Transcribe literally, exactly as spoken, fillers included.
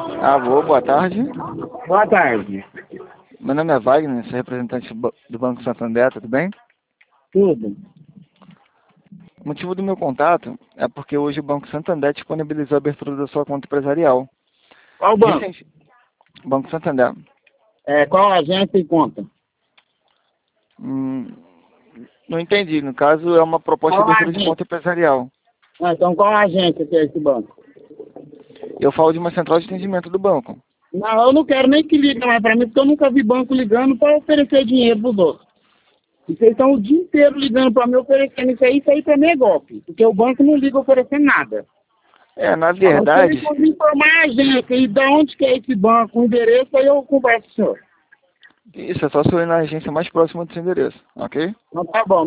Alô, boa tarde. Boa tarde. Meu nome é Wagner, sou representante do do Banco Santander, tudo bem? Tudo. O motivo do meu contato é porque hoje o Banco Santander disponibilizou a abertura da sua conta empresarial. Qual banco? Recen- Banco Santander. É, qual agência e conta? Hum, não entendi, no caso é uma proposta de Qual abertura de agência? conta empresarial. Ah, então qual agência que é esse banco? Eu falo de uma central de atendimento do banco. Não, eu não quero nem que ligue mais pra mim, porque eu nunca vi banco ligando para oferecer dinheiro pros outros. E vocês estão o dia inteiro ligando para mim oferecendo isso aí, isso aí pra mim é golpe. Porque o banco não liga oferecendo nada. É, na Agora, se verdade, ele for me informar a agência e de onde que é esse banco, o endereço, aí eu converso com o senhor. isso é só se eu ir na agência mais próxima do seu endereço, ok? Então tá bom.